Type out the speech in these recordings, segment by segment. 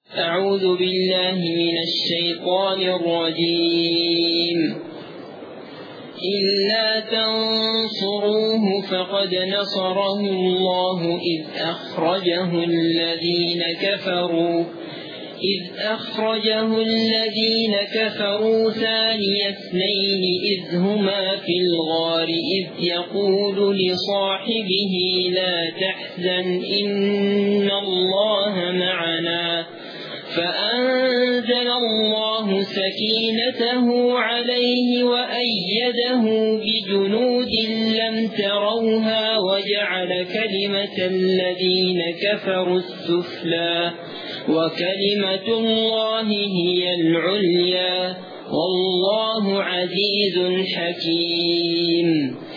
أعوذ بالله من الشيطان الرجيم. إلا تنصروه فقد نصره الله إذ أخرجه الذين كفروا ثاني اثنين إذ هما في الغار إذ يقول لصاحبه لا تحزن إن الله معنا فأنزل الله سكينته عليه وأيده بجنود لم تروها وجعل كلمة الذين كفروا السفلى وكلمة الله هي العليا والله عزيز حكيم.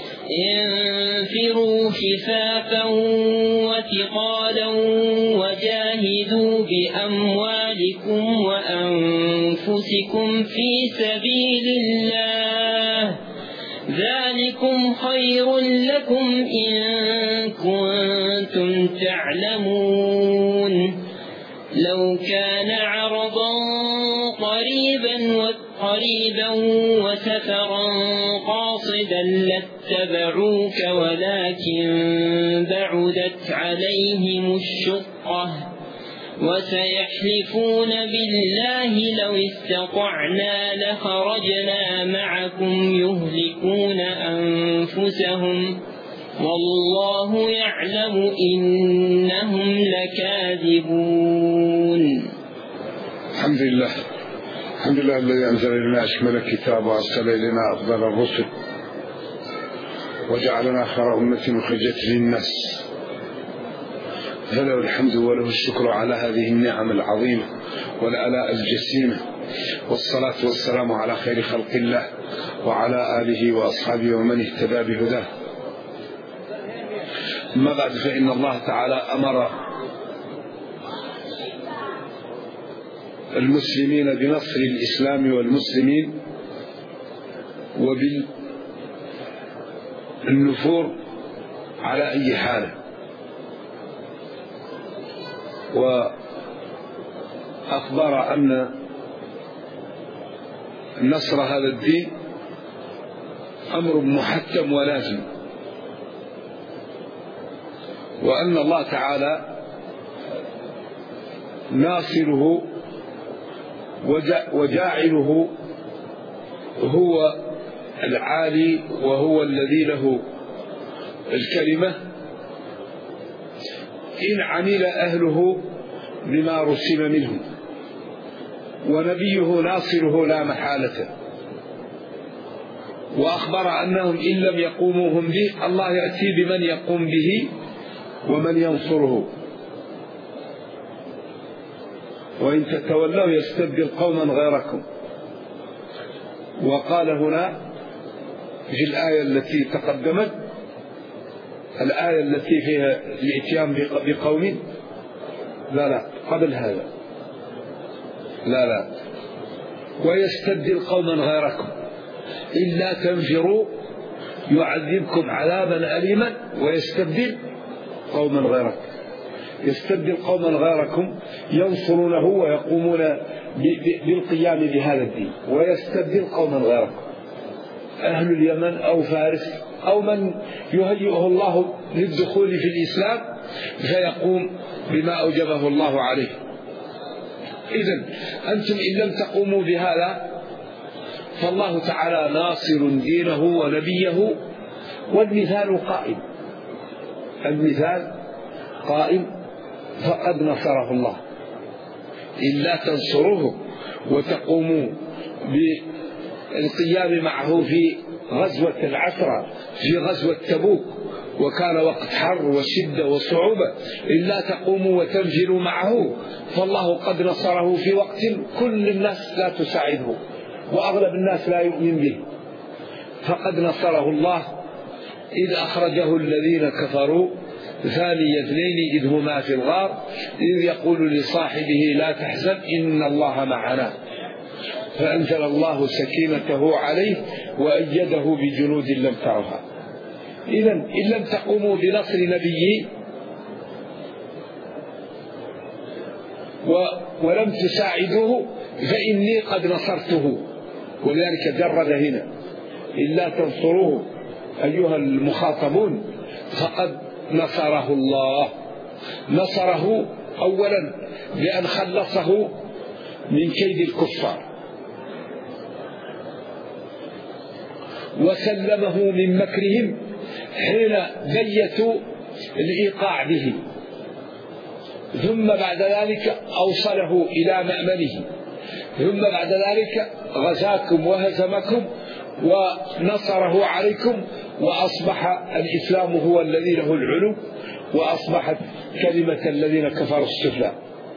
انفروا خفافا وثقالا وجاهدوا بأموالكم وأنفسكم في سبيل الله ذلكم خير لكم إن كنتم تعلمون. لو كان عرضا قريبا وسفرا قاصدا لاتبعوك ولكن بعدت عليهم الشقة وسيحلفون بالله لو استطعنا لخرجنا معكم يهلكون أنفسهم والله يعلم إنهم لكاذبون. الحمد لله الذي أنزل إلينا أشمل الكتاب وأرسل إلينا أفضل الرسل وجعلنا خير أمة أخرجت للناس، فله الحمد وله الشكر على هذه النعم العظيمة والآلاء الجسيمة، والصلاة والسلام على خير خلق الله وعلى آله وأصحابه ومن اهتدى بهداه. أما بعد، فإن الله تعالى أمر المسلمين بنصر الإسلام والمسلمين وبالنفور على أي حال، وأخبر أن نصر هذا الدين أمر محتم ولازم، وأن الله تعالى ناصره وجاعله هو العالي وهو الذي له الكلمة إن عمل أهله بما رسم منهم، ونبيه ناصره لا محالة. وأخبر أنهم إن لم يقوموا هم به الله يأتي بمن يقوم به ومن ينصره، وإن تتولوا يستبدل قوما غيركم. وقال هنا في الآية التي تقدمت، الآية التي فيها الإتيان بقوم قبل هذا ويستبدل قوما غيركم إلا تنفروا يعذبكم عذابا أليما ويستبدل قوما غيركم. يستبدل قوما غيركم ينصرونه ويقومون بالقيام بهذا الدين، ويستبدل قوما غيركم أهل اليمن أو فارس أو من يهيئه الله للدخول في الإسلام فيقوم بما أوجبه الله عليه. إذن أنتم إن لم تقوموا بهذا فالله تعالى ناصر دينه ونبيه، والمثال قائم فقد نصره الله. إلا تنصروه وتقوموا بالقيام معه في غزوة العسرة في غزوة تبوك، وكان وقت حر وشدة وصعوبة، إلا تقوموا وتنفروا معه فالله قد نصره في وقت كل الناس لا تساعده وأغلب الناس لا يؤمن به. فقد نصره الله إذ أخرجه الذين كفروا ثاني اثنين إذ هما في الغار إذ يقول لصاحبه لا تحزن إن الله معنا فأنزل الله سكينته عليه وأيده بجنود لم تروها. إذن إن لم تقوموا بنصر نبيه ولم تساعدوه فإني قد نصرته. ولذلك جرد هنا: إلا تنصروه أيها المخاطبون فقد نصره الله. نصره أولا بأن خلصه من كيد الكفار، وسلمه من مكرهم حين بيتوا الإيقاع به، ثم بعد ذلك أوصله إلى مأمنه، ثم بعد ذلك غزاكم وهزمكم ونصره عليكم، وأصبح الإسلام هو الذي له العلو، وأصبحت كلمة الذين كفروا السفلى.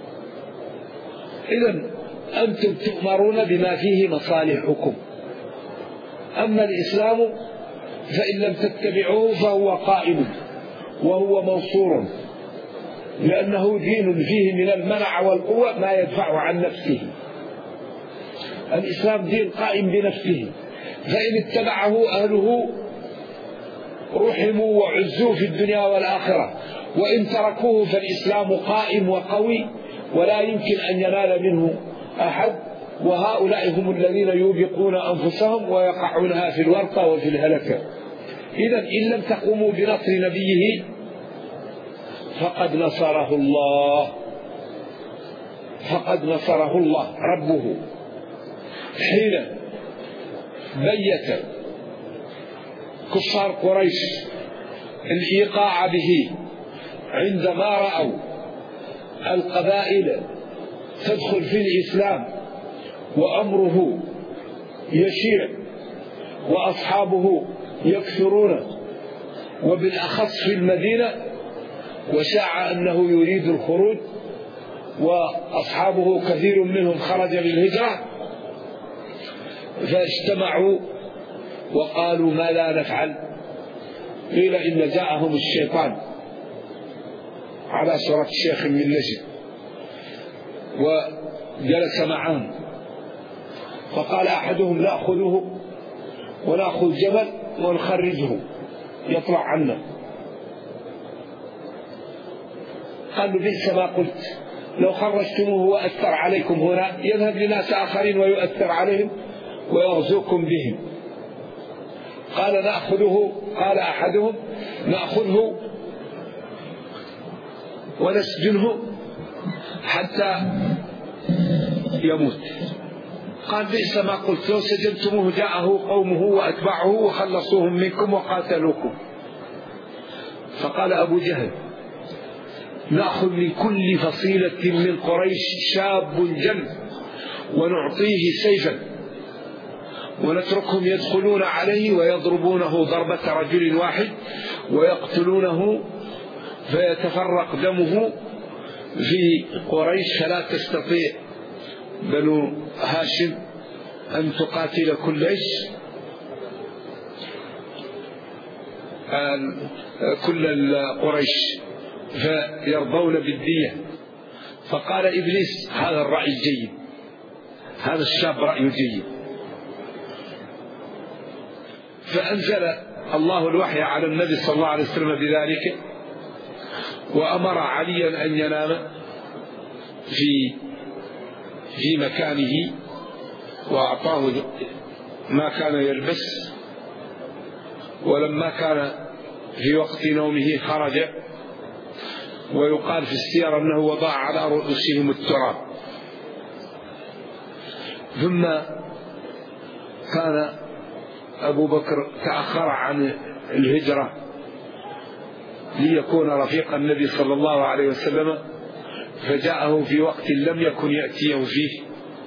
إذن أنتم تؤمرون بما فيه مصالحكم، أما الإسلام فإن لم تتبعوه فهو قائم وهو منصور، لأنه دين فيه من المنع والقوة ما يدفع عن نفسه. الإسلام دين قائم بنفسه، فإن اتبعه أهله رحموا وعزوا في الدنيا والآخرة، وإن تركوه فالإسلام قائم وقوي ولا يمكن أن ينال منه أحد، وهؤلاء هم الذين يوبقون أنفسهم ويقعونها في الورطة وفي الهلكة. إذن إن لم تقوموا بنصر نبيه فقد نصره الله، فقد نصره الله ربه حين بيت كفار قريش الإيقاع به عندما رأوا القبائل تدخل في الإسلام وأمره يشيع وأصحابه يكثرون، وبالأخص في المدينة، وشاع أنه يريد الخروج وأصحابه كثير منهم خرج للهجرة، فاجتمعوا وقالوا: ما لا نفعل؟ قيل: إن جاءهم الشيطان على صورة شيخ من نجد وجلس معهم، فقال أحدهم: نأخذه ونأخذ جبل ونخرجه يطلع عنا. قالوا: بئس ما قلت، لو خرجتموه وأثر عليكم هنا يذهب لناس آخرين ويؤثر عليهم ويغزوكم بهم. قال: نأخذه. قال أحدهم: نأخذه ونسجنه حتى يموت. قال: بئس ما قلت، لو سجنتموه جاءه قومه وأتبعه وخلصوهم منكم وقاتلوكم. فقال أبو جهل: نأخذ من كل فصيلة من قريش شاب جلد ونعطيه سيفا ونتركهم يدخلون عليه ويضربونه ضربة رجل واحد ويقتلونه فيتفرق دمه في قريش، فلا تستطيع بنو هاشم أن تقاتل كل قريش فيرضون بالدية. فقال إبليس: هذا الرأي جيد، هذا الشاب رأي جيد. فأنزل الله الوحي على النبي صلى الله عليه وسلم بذلك، وأمر عليا أن ينام في مكانه، وأعطاه ما كان يلبس. ولما كان في وقت نومه خرج، ويقال في السير أنه وضع على رؤوسهم التراب. ثم كان أبو بكر تأخر عن الهجرة ليكون رفيق النبي صلى الله عليه وسلم، فجاءه في وقت لم يكن يأتيه فيه،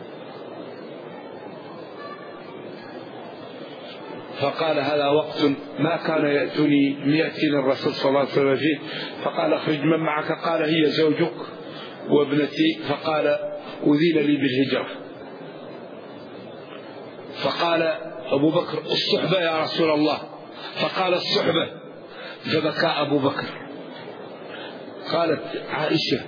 فقال: هذا وقت ما كان يأتيني الرسول صلى الله عليه وسلم فيه. فقال: اخرج من معك. قال: هي زوجك وابنتي. فقال: أذين لي بالهجرة. فقال أبو بكر: الصحبة يا رسول الله. فقال: الصحبة. فبكى أبو بكر. قالت عائشة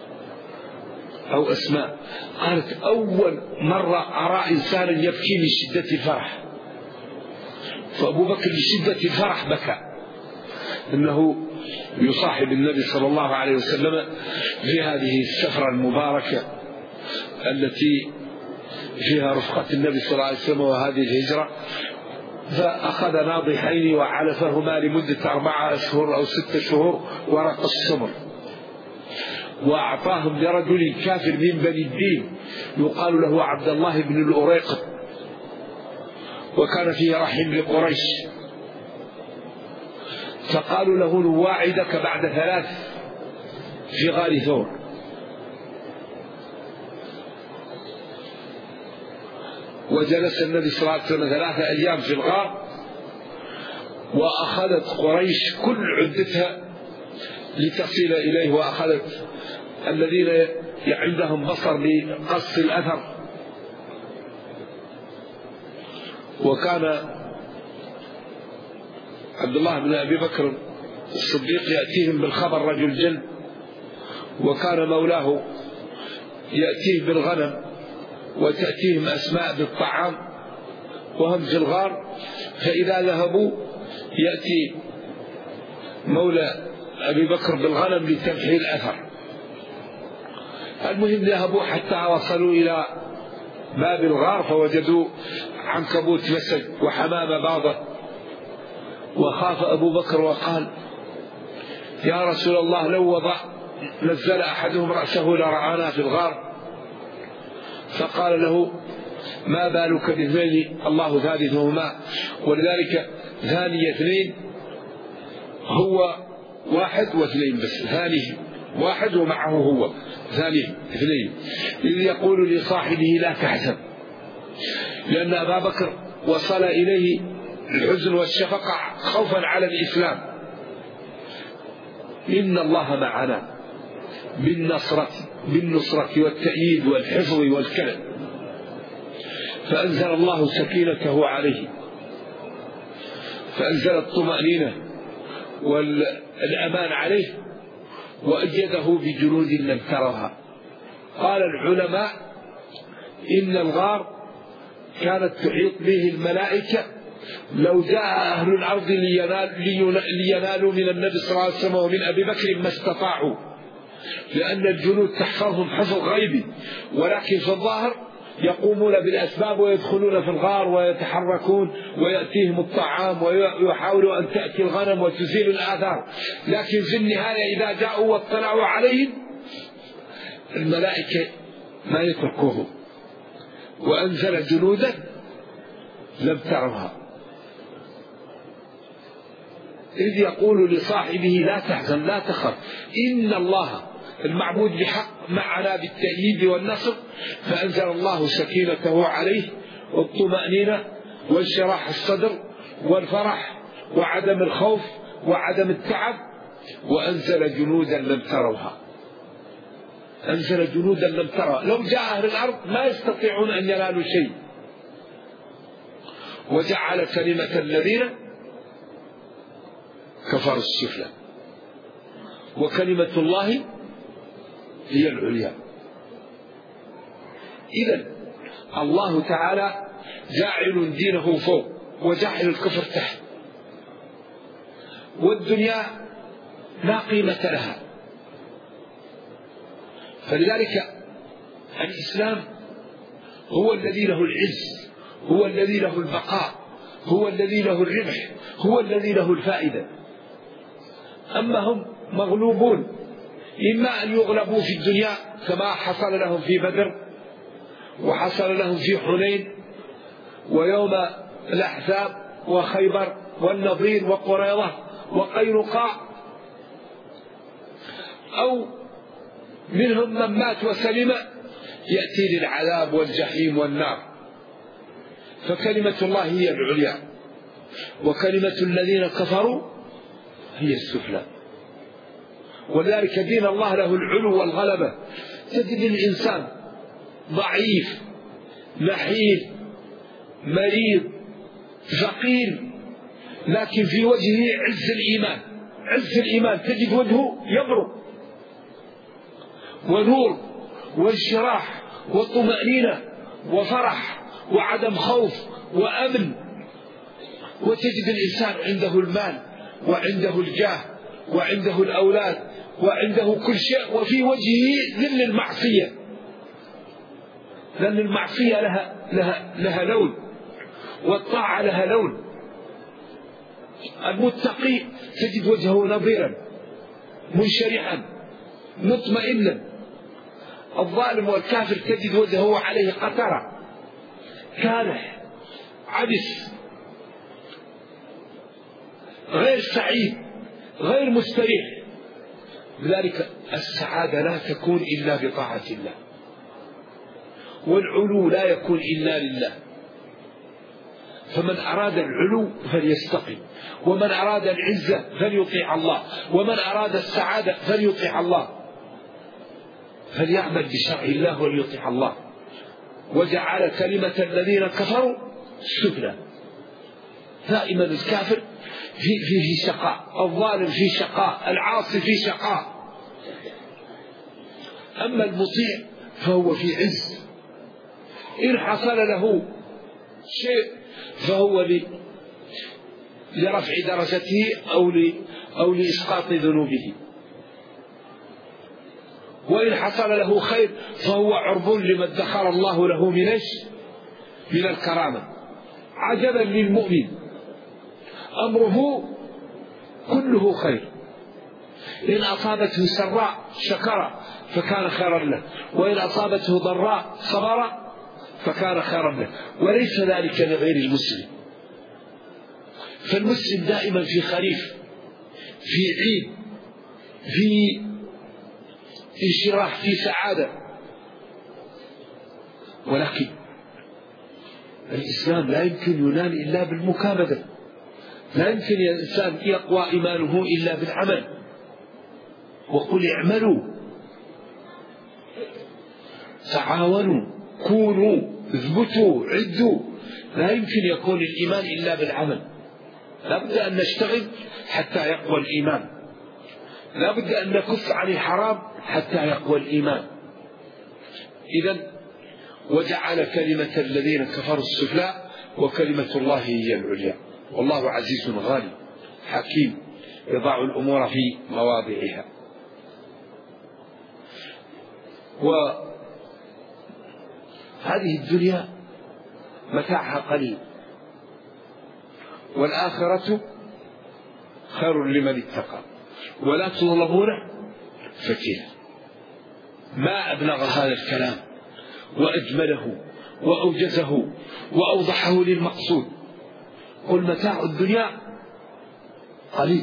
أو أسماء، قالت: أول مرة أرى إنسانا يبكي من شدة الفرح. فأبو بكر لشدة الفرح بكى، أنه يصاحب النبي صلى الله عليه وسلم في هذه السفرة المباركة التي فيها رفقة النبي صلى الله عليه وسلم وهذه الهجرة. فأخذ ناضحين وعلفهما لمدة 4 أشهر أو 6 شهور ورق السمر، وأعطاهم لرجل كافر من بني الدين يقال له عبد الله بن الأريق، وكان فيه رحم لقريش. فقالوا له نواعدك بعد 3 في غار ثور. وجلس النبي صلى الله عليه وسلم 3 أيام في الغار، وأخذت قريش كل عدتها لتصل إليه، وأخذت الذين عندهم بصر لقص الأثر. وكان عبد الله بن أبي بكر الصديق يأتيهم بالخبر رجل جلد، وكان مولاه يأتيه بالغنم، وتأتيهم أسماء بالطعام وهم في الغار. فإذا ذهبوا يأتي مولى أبي بكر بالغنم لتمحي الأثر. المهم ذهبوا حتى وصلوا إلى باب الغار، فوجدوا عنكبوت مسج وحمام باضة. وخاف أبو بكر وقال يا رسول الله لو نزل أحدهم رأسه لرآنا في الغار. فقال له ما بالك باثنين الله ثالثهما. ولذلك ثاني 2 هو 1 و2 بس، ثاني 1 ومعه هو ثاني 2. إذ يقول لصاحبه لا تحزن، لأن أبا بكر وصل إليه الحزن والشفقة خوفا على الإسلام. إن الله معنا بالنصرة والتأييد والحفظ والكلم. فأنزل الله سكينته عليه، فأنزل الطمأنينة والأمان عليه، وأجده بجنود لم ترها. قال العلماء إن الغار كانت تحيط به الملائكة. لو جاء أهل الأرض لينالوا من النبي صلى الله عليه وسلم ومن أبي بكر ما استطاعوا، لأن الجنود تحفظهم حفظ غيبي، ولكن في الظاهر يقومون بالأسباب ويدخلون في الغار ويتحركون ويأتيهم الطعام ويحاولوا أن تأتي الغنم وتزيل الآثار. لكن في النهاية إذا جاءوا واطلعوا عليهم الملائكة ما يتركوهم، وأنزل جنودا لم ترها. إذ يقول لصاحبه لا تحزن لا تخف إن الله المعبود بحق معنا بالتأييد والنصر. فأنزل الله سكينته عليه والطمأنينة وانشراح الصدر والفرح وعدم الخوف وعدم التعب، وأنزل جنودا لم تروها. أنزل جنودا لم ترها، لو جاء أهل الأرض ما يستطيعون أن ينالوا شيء. وجعل كلمة الذين كفروا السفلى وكلمة الله هي العليا. إذن الله تعالى جاعل دينه فوق وجاعل الكفر تحت، والدنيا لا قيمة لها. فلذلك الإسلام هو الذي له العز، هو الذي له البقاء، هو الذي له الربح، هو الذي له الفائدة. أما هم مغلوبون، إما أن يغلبوا في الدنيا كما حصل لهم في بدر وحصل لهم في حنين ويوم الأحزاب وخيبر والنضير وقريظة وقينقاع، أو منهم من مات وسلم يأتي للعذاب والجحيم والنار. فكلمة الله هي العليا، وكلمة الذين كفروا هي السفلى. ولذلك دين الله له العلو والغلبة. تجد الإنسان ضعيف نحيف مريض فقير، لكن في وجهه عز الإيمان، عز الإيمان، تجد وجهه يبرق ونور وانشراح وطمأنينة وفرح وعدم خوف وأمن. وتجد الإنسان عنده المال وعنده الجاه وعنده الأولاد وعنده كل شيء، وفي وجهه ذل المعصية، لأن المعصية لها لون والطاعة لها لون. المتقي تجد وجهه نظيرا منشرحا مطمئنا، الظالم والكافر تجد وجهه عليه قطرة كالح عبس غير سعيد غير مستريح. لذلك السعادة لا تكون إلا بطاعة الله، والعلو لا يكون إلا لله. فمن أراد العلو فليستقم، ومن أراد العزة فليطيع الله، ومن أراد السعادة فليطيع الله، فليعمل بشرع الله وليطيع الله. وجعل كلمة الذين كفروا السفلى. دائما الكافر في شقاء، الظالم في شقاء، العاصي في شقاء. أما المطيع فهو في عز، إن حصل له شيء فهو لرفع درجته أو لإسقاط ذنوبه، وإن حصل له خير فهو عرض لما ادخر الله له من الكرامة. عجبا للمؤمن أمره كله خير، إن أصابته سراء شكر فكان خيرا له، وإن أصابته ضراء صبر فكان خيرا له، وليس ذلك لغير المسلم. فالمسلم دائما في خريف، في عيد، في انشراح، في سعادة. ولكن الإسلام لا يمكن ينال إلا بالمكابدة، لا يمكن الإنسان يقوى إيمانه إلا بالعمل. وقل اعملوا تعاونوا كونوا اثبتوا عدوا. لا يمكن يكون الإيمان إلا بالعمل. لا بد أن نشتغل حتى يقوى الإيمان، لا بد أن نكف عن الحرام حتى يقوى الإيمان. إذن وجعل كلمة الذين كفروا السفلى وكلمة الله هي العليا، والله عزيز غالب حكيم يضع الأمور في مواضعها. وهذه الدنيا متاعها قليل، والآخرة خير لمن اتقى ولا تظلمون فتيلا. ما أبلغ هذا الكلام وأجمله وأوجزه وأوضحه للمقصود. قل متاع الدنيا قليل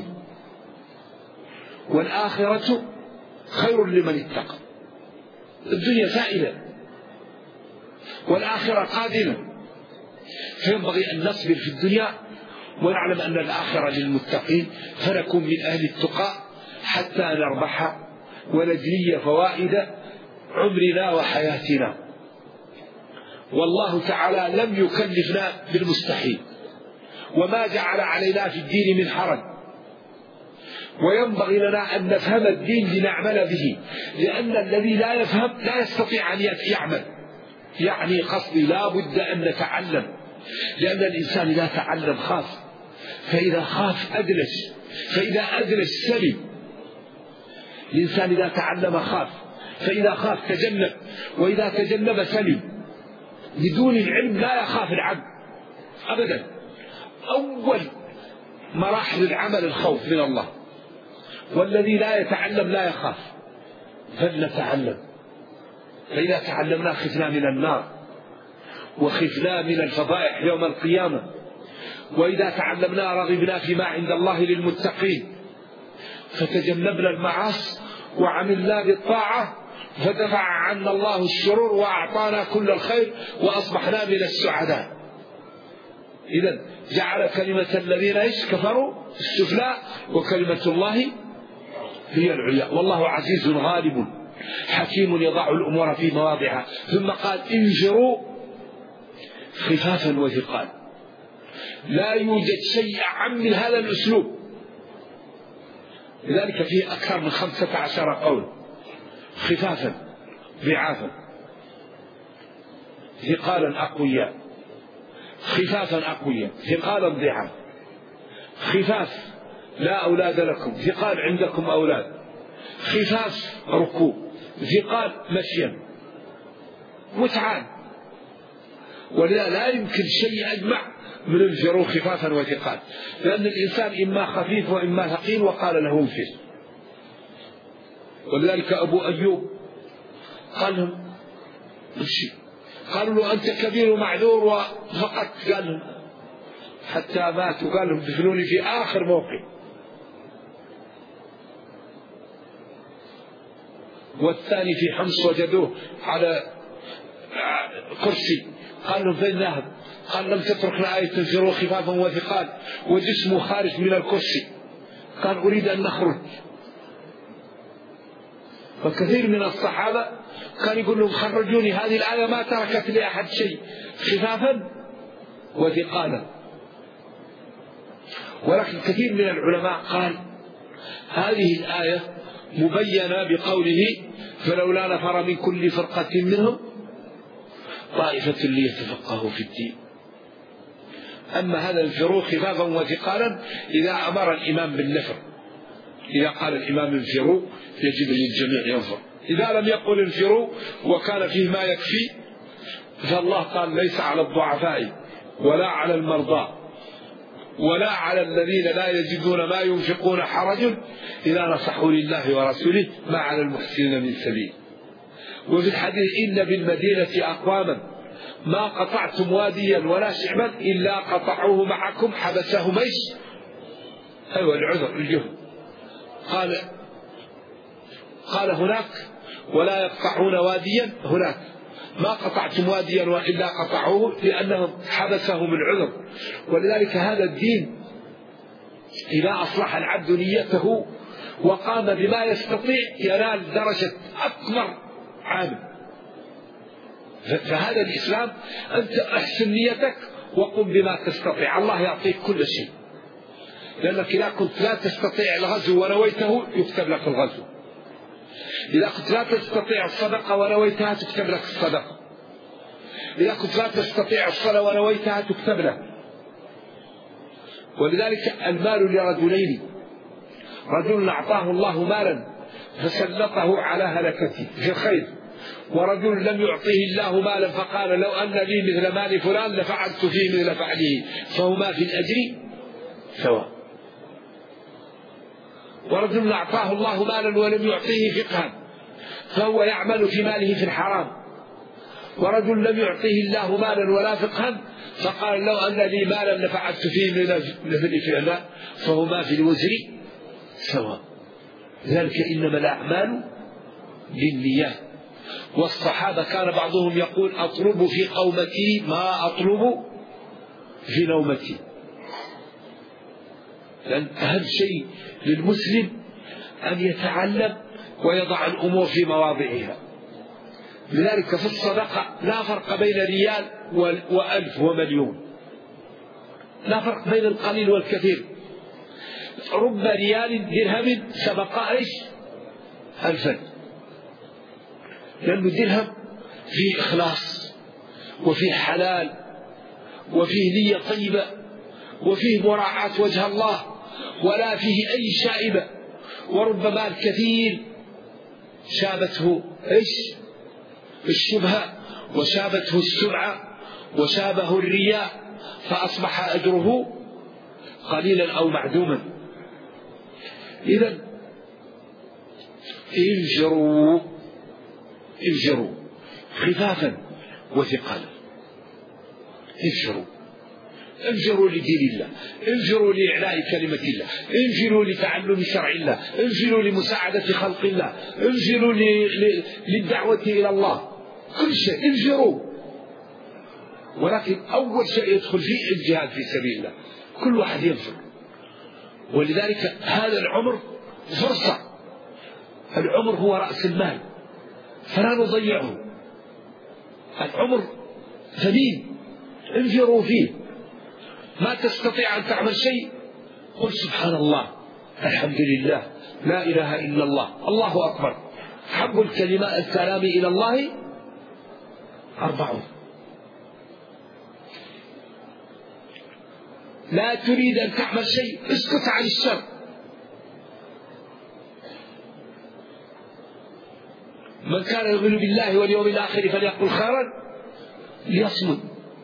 والآخرة خير لمن اتقى. الدنيا زائلة والآخرة قادمة، فينبغي أن نصبر في الدنيا ونعلم أن الآخرة للمتقين، فنكون من أهل التقى حتى نربح ونجني فوائد عمرنا وحياتنا. والله تعالى لم يكلفنا بالمستحيل، وما جعل علينا في الدين من حرج، وينبغي لنا أن نفهم الدين لنعمل به، لأن الذي لا يفهم لا يستطيع أن يعمل. يعني قصدي لا بد أن نتعلم، لأن الإنسان إذا تعلم خاف، فإذا خاف أدلج، فإذا أدلج سلم. الإنسان إذا تعلم خاف، فإذا خاف تجنب، وإذا تجنب سلم. بدون العلم لا يخاف العبد أبدا. أول مراحل العمل الخوف من الله، والذي لا يتعلم لا يخاف. فلنتعلم، فإذا تعلمنا خفنا من النار وخفنا من الفضائح يوم القيامة، وإذا تعلمنا رغبنا فيما عند الله للمتقين، فتجنبنا المعاصي وعملنا بالطاعة، فدفع عنا الله الشرور وأعطانا كل الخير وأصبحنا من السعداء. إذن جعل كلمة الذين كفروا السفلى وكلمة الله هي العليا، والله عزيز غالب حكيم يضع الأمور في مواضعها. ثم قال انفروا خفافا وثقالا. لا يوجد شيء أعم من هذا الأسلوب، لذلك فيه أكثر من 15 قول. خفافا ضعافا، ثقالا أقوياء، خفافا أقوياء، ثقالا ضعافا. خفاف لا أولاد لكم، ثقال عندكم أولاد، خفاف ركوب، ثقال مشيا، متعان. ولذا لا يمكن شيء أجمع من انفروا خفافا وثقال، لأن الإنسان إما خفيف وإما ثقيل، وقال له انفر. ولذلك أبو أيوب قال لهم امشي، قالوا له أنت كبير ومعذور وفقط، قال لهم حتى مات، وقال لهم دفنوني في آخر موقع. والثاني في حمص وجدوه على كرسي، قال لهم فين ذهب؟ قال لم تتركنا آية تنفروا خفافا وثقال وجسمه خارج من الكرسي. قال أريد أن نخرج. فكثير من الصحابة كان يقول لهم خرجوني، هذه الآية ما تركت لأحد شيء، خفافا وثقالا. ولكن كثير من العلماء قال هذه الآية مبينة بقوله فلولا نفر من كل فرقة منهم طائفة ليتفقهوا في الدين. أما هذا انفروا خفافا وثقالا إذا أمر الإمام بالنفر، إذا قال الإمام انفروا يجب للجميع ينفر. إذا لم يقل انفروا وكان فيه ما يكفي، فالله قال ليس على الضعفاء ولا على المرضى ولا على الذين لا يجدون ما ينفقون حرج إذا نصحوا لله ورسوله ما على المحسنين من سبيل. وفي الحديث إن بالمدينة أقواما ما قطعتم واديا ولا شعبا إلا قطعوه معكم حبسهم ايش؟ أيوة العذر الجهد. قال هناك ولا يقطعون واديا، هناك ما قطعتم واديا وإلا قطعوه لأنهم حبسهم العذر. ولذلك هذا الدين إذا أصلح العبد نيته وقام بما يستطيع ينال درجة أكبر عامل. فهذا الإسلام أنت أحسن نيتك وقم بما تستطيع، الله يعطيك كل شيء. لأنك إذا كنت لا تستطيع الغزو ونويته يكتب لك الغزو، إذا كنت لا تستطيع الصدقة ونويتها تكتب لك الصدقة، إذا كنت لا تستطيع الصلاة ونويتها تكتب لك. ولذلك المال لرجلين، رجل أعطاه الله مالا فسلطه على هلكته في الخير، ورجل لم يعطيه الله مالا فقال لو أن لي مثل مال فلان لفعلت فيه مثل فعله، فهما في الأجر سواء. ورجل أعطاه الله مالا ولم يعطيه فقها فهو يعمل في ماله في الحرام، ورجل لم يعطيه الله مالا ولا فقها فقال لو أن لي مالا لفعلت فيه مثل فعله، فهما في الوزر سواء. ذلك إنما الأعمال بالنيات. والصحابة كان بعضهم يقول أطلب في قومتي ما أطلب في نومتي، لأن أهم شيء للمسلم أن يتعلم ويضع الأمور في مواضعها. لذلك في الصدقة لا فرق بين ريال وألف ومليون، لا فرق بين القليل والكثير. رب ريال درهم سبق ايش؟ ألفا، لأنه درهم فيه إخلاص وفيه حلال وفيه نية طيبة وفيه مراعاة وجه الله ولا فيه أي شائبة. وربما الكثير شابته ايش؟ الشبهة وشابته السمعة وشابه الرياء، فأصبح أجره قليلا أو معدوما. إذن انفروا خفافا وثقالا، انفروا لدين الله، انفروا لإعلاء كلمة الله، انفروا لتعلم شرع الله، انفروا لمساعدة خلق الله، انفروا للدعوة إلى الله، كل شيء انفروا. ولكن أول شيء يدخل فيه الجهاد في سبيل الله، كل واحد ينفر. ولذلك هذا العمر فرصة، العمر هو رأس المال فلا نضيعه، العمر ثمين، انفروا فيه. ما تستطيع أن تعمل شيء قل سبحان الله الحمد لله لا إله إلا الله الله أكبر. حب الكلام إلى الله 40. لا تريد أن تعمل شيء اسكت عن الشر من كان يؤمن بالله واليوم الآخر فليقل خيرا ليصمت.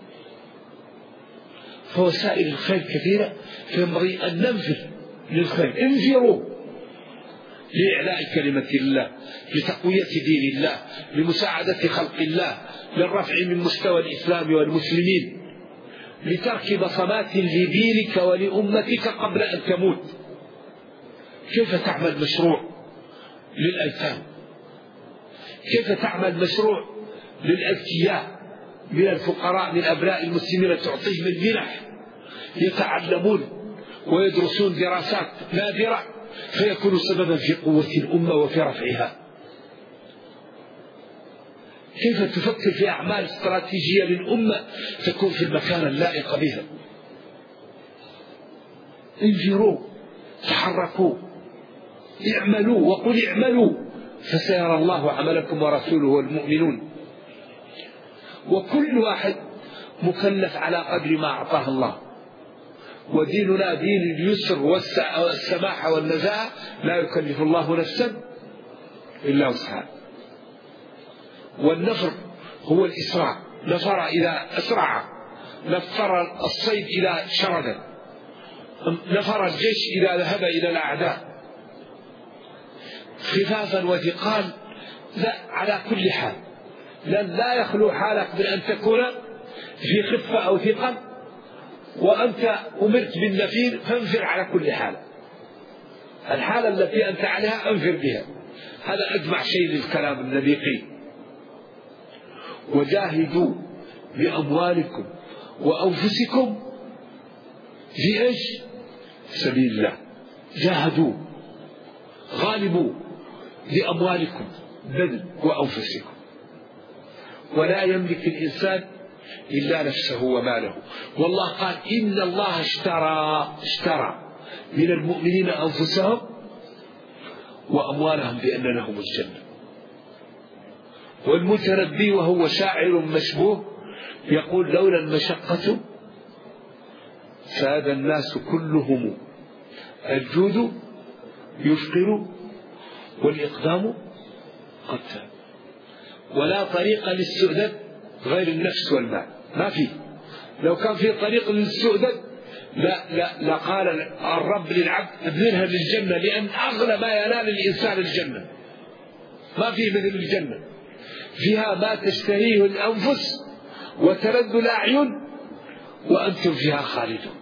فوسائل الخير كثيرة، فينبغي أن ننفر للخير، انفروا لإعلاء كلمة الله، لتقوية دين الله، لمساعدة خلق الله، للرفع من مستوى الإسلام والمسلمين، لترك بصمات لدينك ولأمتك قبل أن تموت. كيف تعمل مشروع للأيتام؟ كيف تعمل مشروع للأذكياء من الفقراء من أبناء المسلمين، تعطيهم المنح يتعلمون ويدرسون دراسات نادرة فيكون سببا في قوة الأمة وفي رفعها. كيف تفكر في أعمال استراتيجية للأمة تكون في المكان اللائق بها؟ انفروا، تحركوا، اعملوا، وقل اعملوا فسيرى الله عملكم ورسوله والمؤمنون. وكل واحد مكلف على قدر ما أعطاه الله، وديننا دين اليسر والسماحة والنزاهة، لا يكلف الله نفسا إلا وسعها. والنفر هو الإسراع، نفر إذا أسرع، نفر الصيد إذا شرد، نفر الجيش إذا ذهب إلى الأعداء، خفافا وثقال، لا على كل حال، لأن لا يخلو حالك من أن تكون في خفة أو ثقل، وأنت أمرت بالنفير فانفر على كل حال. الحالة التي أنت عليها أنفر بها، هذا أجمع شيء للكلام الذي قيل. وجاهدوا بأموالكم وأنفسكم في إيش؟ سبيل الله. جاهدوا، غالبوا بأموالكم، بل وأنفسكم. ولا يملك الإنسان إلا نفسه وماله. والله قال إن الله اشترى من المؤمنين أنفسهم وأموالهم بأن لهم الجنة. والمتنبي وهو شاعر مشبوه يقول لولا المشقة ساد الناس كلهم، الجود يفقر والإقدام قتل. ولا طريق للسؤدد غير النفس والمال، ما فيه. لو كان في طريق للسؤدد لقال الرب للعبد ابذلها للجنة، لأن أغلى ما ينال الإنسان الجنة، ما فيه مثل الجنة، فيها ما تشتهيه الأنفس وتلذ الأعين وأنتم فيها خالدون.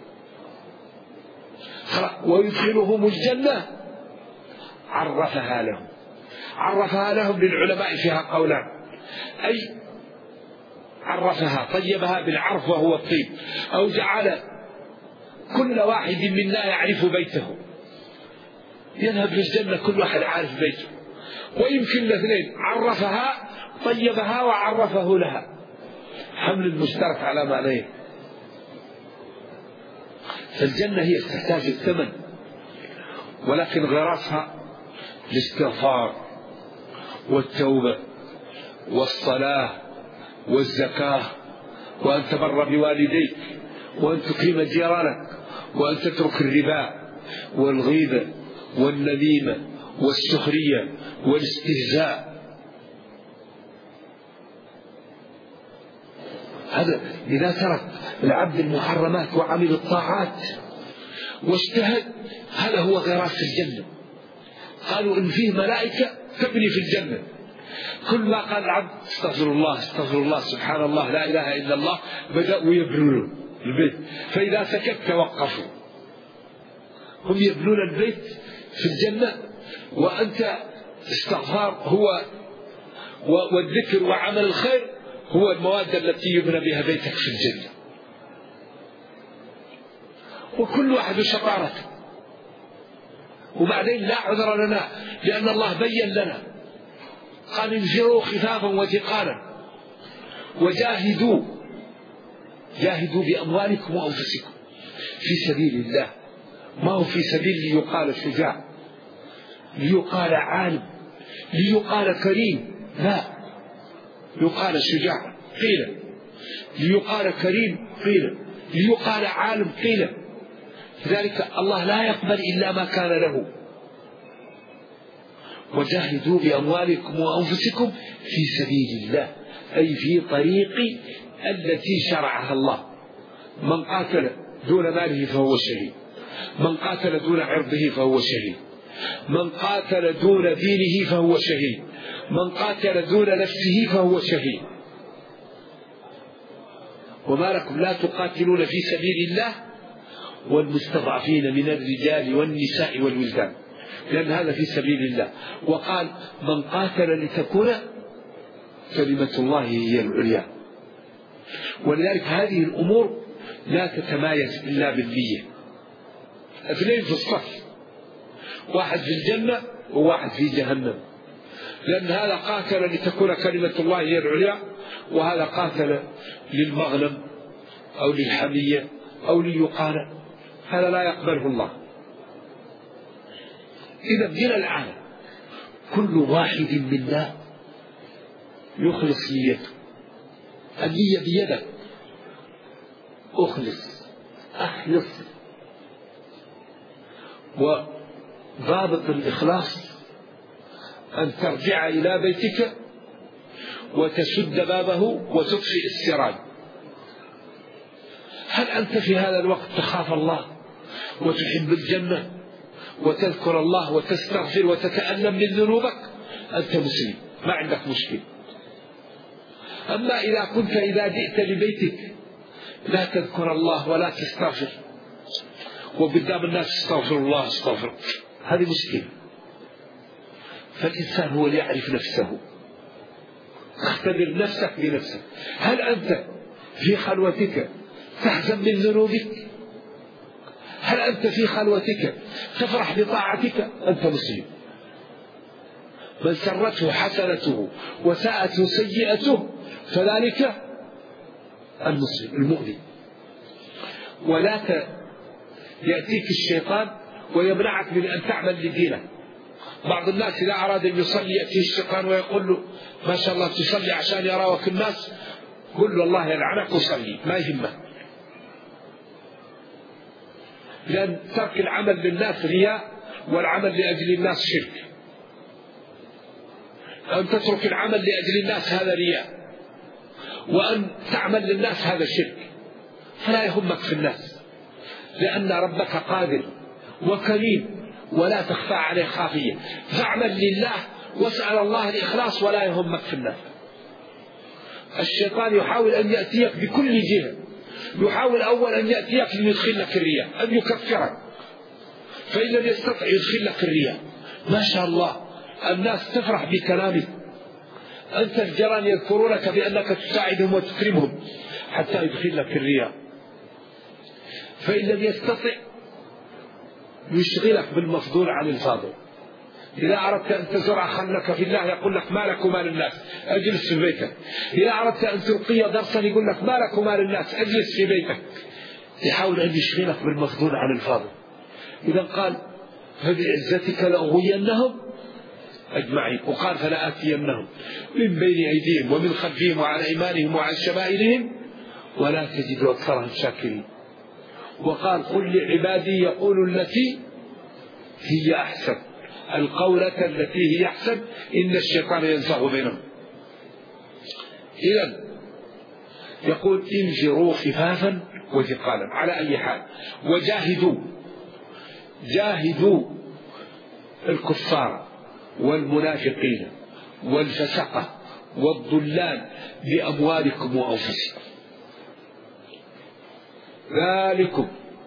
ويدخلهم الجنة عرفها لهم للعلماء فيها قولان، أي عرفها طيبها بالعرف وهو الطيب، أو جعل كل واحد منا يعرف بيته، يذهب للجنة كل واحد عارف بيته. ويمكن الاثنين، عرفها طيبها وعرفه لها، حمل المشترك على معنيه. فالجنة هي تحتاج الثمن، ولكن غراسها الاستغفار والتوبة والصلاة والزكاة، وأن تبر بوالديك، وأن تكرم جيرانك، وأن تترك الربا والغيبة والنميمة والسخرية والاستهزاء. هذا إذا ترك العبد المحرمات وعمل الطاعات واجتهد، هذا هو غراس الجنة. قالوا إن فيه ملائكة تبني في الجنة، كل ما قال العبد استغفر الله استغفر الله سبحان الله لا إله إلا الله بدأوا يبنون البيت، فإذا سكت توقفوا. هم يبنون البيت في الجنة، وأنت استغفار هو والذكر وعمل الخير هو المواد التي يبنى بها بيتك في الجنة. وكل واحد شطارته. وبعدين لا عذر لنا، لأن الله بين لنا قال انفروا خفافا وثقالا وجاهدوا بأموالكم وأنفسكم في سبيل الله. ما هو في سبيل ليقال شجاع، ليقال عالم، ليقال كريم، لا، يقال شجاع قيل، ليقال كريم قيل، ليقال عالم قيل. لذلك الله لا يقبل إلا ما كان له. وجاهدوا بأموالكم وأنفسكم في سبيل الله، أي في طريق التي شرعها الله. من قاتل دون ماله فهو شهيد، من قاتل دون عرضه فهو شهيد، من قاتل دون دينه فهو شهيد، من قاتل دون نفسه فهو شهيد. وما لكم لا تقاتلون في سبيل الله والمستضعفين من الرجال والنساء والولدان، لأن هذا في سبيل الله. وقال من قاتل لتكون كلمة الله هي العليا. ولذلك هذه الأمور لا تتمايز إلا بالنية. اثنين في الصف، واحد في الجنة وواحد في جهنم، لأن هذا قاتل لتكون كلمة الله هي العليا، وهذا قاتل للمغنم أو للحمية أو ليقال، هذا لا يقبله الله. إذا من الآن كل واحد منا يخلص نيته، النية بيدك، أخلص. وضابط الإخلاص أن ترجع إلى بيتك وتسد بابه وتطفئ السراج. هل أنت في هذا الوقت تخاف الله وتحب الجنة وتذكر الله وتستغفر وتتألم من ذنوبك؟ أنت مسلم، ما عندك مشكلة. أما إذا كنت إذا جئت لبيتك لا تذكر الله ولا تستغفر، وقدام الناس استغفر الله استغفر، هذه مشكلة. فالإنسان هو اللي يعرف نفسه. اختبر نفسك بنفسك. هل أنت في خلوتك تحزن من ذنوبك؟ هل أنت في خلوتك تفرح بطاعتك؟ أنت مسلم. من سرته حسنته وساءته سيئته فذلك المسلم المؤمن. ولا يأتيك الشيطان ويمنعك من أن تعمل لدينك. بعض الناس إذا أراد أن يصلي يأتيه الشيطان ويقول له ما شاء الله تصلي عشان يراك الناس، قل له الله يلعنك وصلي، ما يهمك. لأن ترك العمل للناس رياء، والعمل لأجل الناس شرك. أن تترك العمل لأجل الناس هذا رياء، وأن تعمل للناس هذا شرك. فلا يهمك في الناس، لأن ربك قادر وكريم ولا تخفى عليه خافية. فاعمل لله واسأل الله الإخلاص ولا يهمك في الناس. الشيطان يحاول أن يأتيك بكل جهة، يحاول أول أن يأتيك ليدخل لك الرياء، أن يكفرك، فإن لم يستطع يدخل لك الرياء. ما شاء الله الناس تفرح بكلامك، أنت الجيران يذكرونك بأنك تساعدهم وتكرمهم، حتى يدخل لك الرياء. فإن لم يستطع يشغلك بالمفضول عن الفاضل. إذا أردت أن تزرع خلك في الله يقول لك ما لك وما للناس، أجلس في بيتك. إذا أردت أن تلقي درسا يقول لك ما لك وما للناس، أجلس في بيتك. يحاول أن يشغلك بالمفضول عن الفاضل. إذا قال فبعزتك لأغوينهم أجمعين، وقال فلآتينهم من بين أيديهم ومن خلفهم وعن أيمانهم وعن شمائلهم ولا تجد أكثرهم شاكرين. وقال قل لعبادي يقولوا التي هي أحسن، القولة التي هي أحسن إن الشيطان ينزغ بينهم. إذن يقول انفروا خفافا وثقالا على أي حال، جاهدوا الكفار والمنافقين والفسقة والضلال بأموالكم وأنفسكم، ذلكم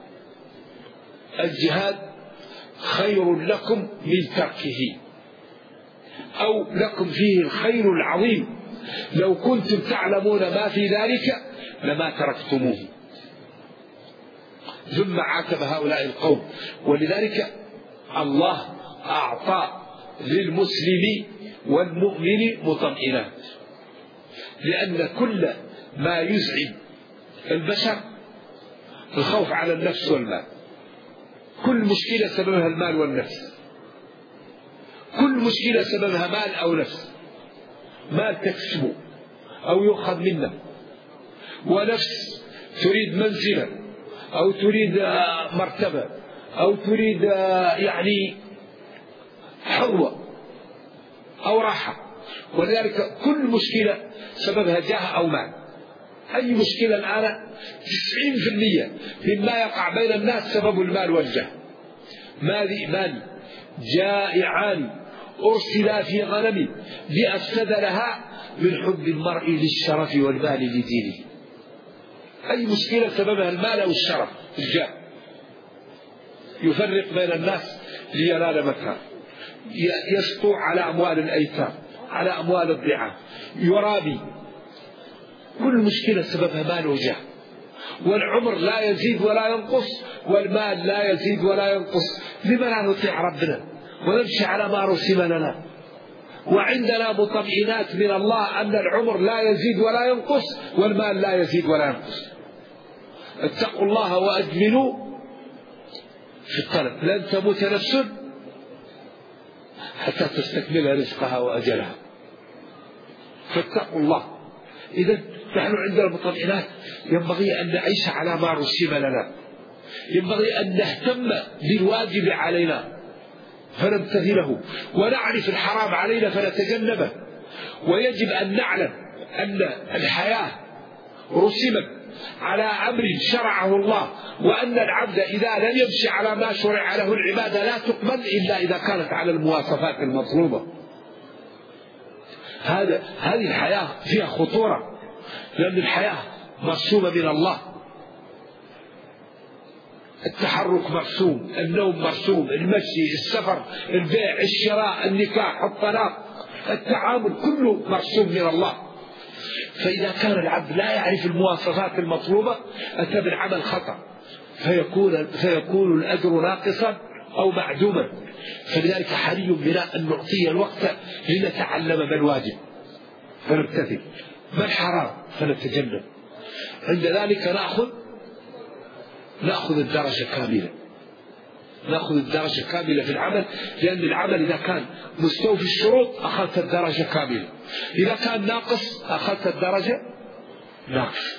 الجهاد خير لكم من تركه، أو لكم فيه الخير العظيم، لو كنتم تعلمون ما في ذلك لما تركتموه. ثم عاتب هؤلاء القوم. ولذلك الله أعطى للمسلم والمؤمن مطمئنات، لأن كل ما يزعج البشر الخوف على النفس والمال. كل مشكلة سببها المال والنفس، كل مشكلة سببها مال أو نفس. مال تكسبه أو يؤخذ منه، ونفس تريد منزلا أو تريد مرتبة أو تريد يعني حظوة. أو راحة. ولذلك كل مشكلة سببها جاه أو مال. أي مشكلة الآن 90% مما يقع بين الناس سبب المال والجاه. مالي جائعان أرسلا في غنم بأفسد لها من حب المرء للشرف والمال لدينه. أي مشكلة سببها المال أو الشرف الجاه، يفرق بين الناس لينال مكان، يسطو على أموال الأيتام، على أموال الضعاف، يرابي. كل مشكلة سببها مال وجاه. والعمر لا يزيد ولا ينقص، والمال لا يزيد ولا ينقص. لما لا نطيع ربنا ونمشي على ما رسم لنا؟ وعندنا مطمئنات من الله أن العمر لا يزيد ولا ينقص، والمال لا يزيد ولا ينقص. اتقوا الله وأجملوا في الطلب، لن تموت نفس حتى تستكمل رزقها وأجلها. فاتقوا الله. إذا نحن عندنا مطمئنات، ينبغي أن نعيش على ما رسم لنا، ينبغي أن نهتم بالواجب علينا فنمتثله، ونعرف الحرام علينا فنتجنبه. ويجب أن نعلم أن الحياة رسمت على أمر شرعه الله، وأن العبد إذا لم يمشي على ما شرع له العبادة لا تقبل إلا إذا كانت على المواصفات المطلوبة. هذه الحياة فيها خطورة، لأن الحياة مرسومة من الله. التحرك مرسوم، النوم مرسوم، المشي، السفر، البيع، الشراء، النكاح، الطلاق، التعامل كله مرسوم من الله. فإذا كان العبد لا يعرف المواصفات المطلوبة أتى بالعمل خطأ، فيكون الأجر ناقصا أو معدوما. فلذلك حري بنا أن نعطي الوقت لنتعلم ما الواجب فنمتثل، ما الحرام فنتجنب. عند ذلك نأخذ الدرجة كاملة، نأخذ الدرجة كاملة في العمل، لأن العمل إذا كان مستوفي الشروط أخذت الدرجة كاملة، إذا كان ناقص أخذت الدرجة ناقص.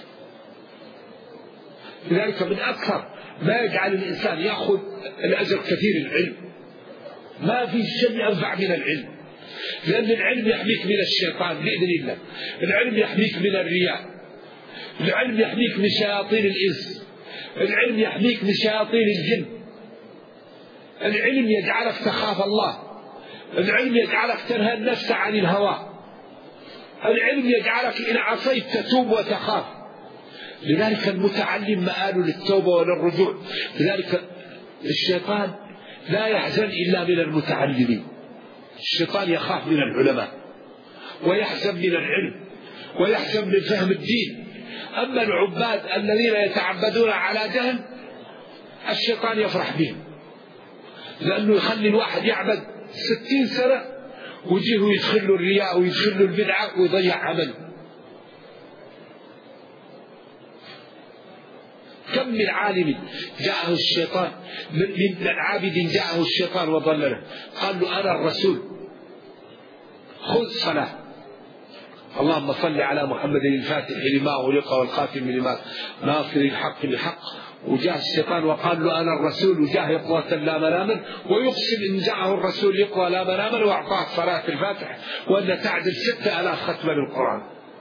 لذلك من أكثر ما يجعل الإنسان يأخذ الأجر كثير العلم. ما في شيء أنفع من العلم، لأن العلم يحميك من الشيطان بإذن الله، العلم يحميك من الرياء، العلم يحميك من شياطين الإنس، العلم يحميك من شياطين الجن، العلم يجعلك تخاف الله، العلم يجعلك تنهى النفس عن الهوى، العلم يجعلك إن عصيت تتوب وتخاف. لذلك المتعلم مآل للتوبة وللرجوع. لذلك الشيطان لا يحزن إلا من المتعلمين. الشيطان يخاف من العلماء، ويحزن من العلم، ويحزن من فهم الدين. أما العباد الذين يتعبدون على جهل الشيطان يفرح بهم، لأنه يخلي الواحد يعبد 60 سنة ويجيه يدخل له الرياء ويدخل له البدعة ويضيع عمله. كم من عالم جاءه الشيطان، من عابد جاءه الشيطان وضلله، قال له أنا الرسول خذ صلاة، اللهم صل على محمد الفاتح لما أغلق والخاتم لما ناصر الحق بالحق. وجاء الشيطان وقال له أنا الرسول، وجاء يقظة لا مناما، ويقسم إن جاءه الرسول يقظة لا مناما، وأعطاه صلاة الفاتح وأن تعدل 6000 ختمة للقرآن.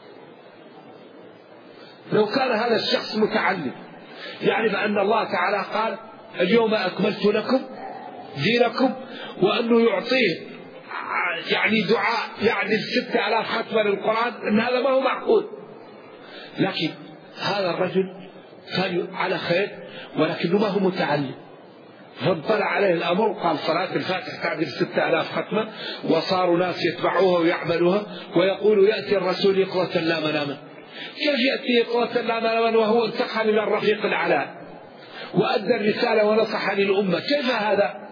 لو كان هذا الشخص متعلم يعرف أن الله تعالى قال اليوم أكملت لكم دينكم، وأنه يعطيه يعني دعاء يعدل 6000 ختمة للقرآن، أن هذا ما هو معقول. لكن هذا الرجل كان على خير ولكنه ما هو متعلم، فانطلع عليه الأمر قال صلاة الفاتح تعدل 6000 ختمة، وصاروا ناس يتبعوها ويعملوها، ويقول يأتي الرسول يقظة لا مناما. كيف يأتي يقظة لا مناما وهو انتقل إلى الرفيق الأعلى وأدى الرسالة ونصح للأمة؟ كيف هذا؟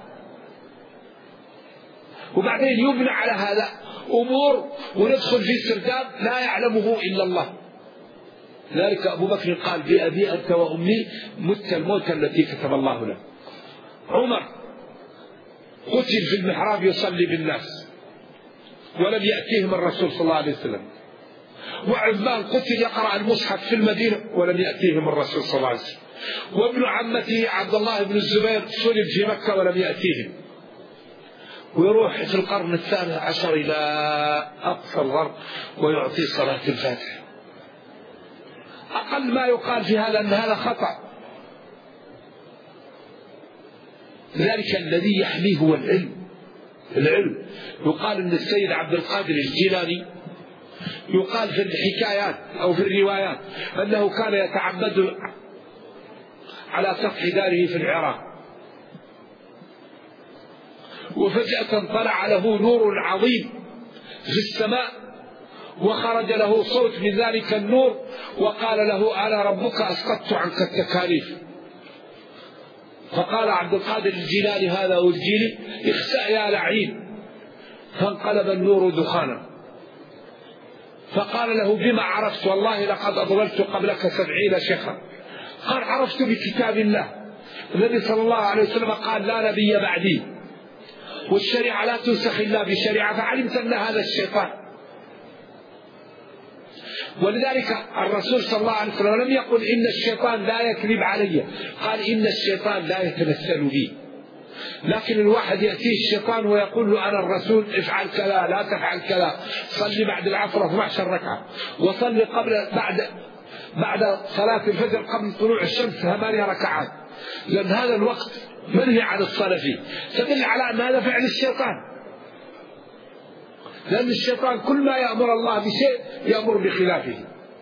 وبعدين يبنى على هذا أمور وندخل في سرداب لا يعلمه إلا الله. ذلك أبو بكر قال بأبي أنت وأمي مت الموت التي كتب الله له. عمر قتل في المحراب يصلي بالناس ولم يأتيهم الرسول صلى الله عليه وسلم. وعثمان قتل يقرأ المصحف في المدينة ولم يأتيهم الرسول صلى الله عليه وسلم. وابن عمته عبد الله بن الزبير صلب في مكة ولم يأتيهم. ويروح في القرن الثاني عشر إلى أقصى الغرب ويعطي صلاة الفاتحة. أقل ما يقال في هذا أن هذا خطأ. لذلك الذي يحميه هو العلم. يقال أن السيد عبد القادر الجيلاني يقال في الحكايات أو في الروايات أنه كان يتعبد على سطح داره في العراق، وفجأة طلع له نور عظيم في السماء، وخرج له صوت من ذلك النور وقال له: أنا ربك أسقطت عنك التكاليف. فقال عبد القادر الجيلاني هذا والجيلي: اخسأ يا لعين. فانقلب النور دخانا. فقال له: بما عرفت؟ والله لقد أضللت قبلك 70 شيخا. قال: عرفت بكتاب الله. النبي صلى الله عليه وسلم قال: لا نبي بعدي، والشريعة لا تنسخ إلا بشريعة. فعلمت أن هذا الشيطان. ولذلك الرسول صلى الله عليه وسلم لم يقل إن الشيطان لا يكذب علي، قال إن الشيطان لا يتمثل بي. لكن الواحد يأتيه الشيطان ويقول له: أنا الرسول، افعل كذا، لا تفعل كذا، صلي بعد العصر 12 ركعة، وصلي بعد صلاة الفجر قبل طلوع الشمس 8 ركعات، لأن هذا الوقت منهي عن الصلاة فيه. تدل على أن هذا فعل الشيطان، لأن الشيطان كل ما يأمر الله بشيء يأمر بخلافه.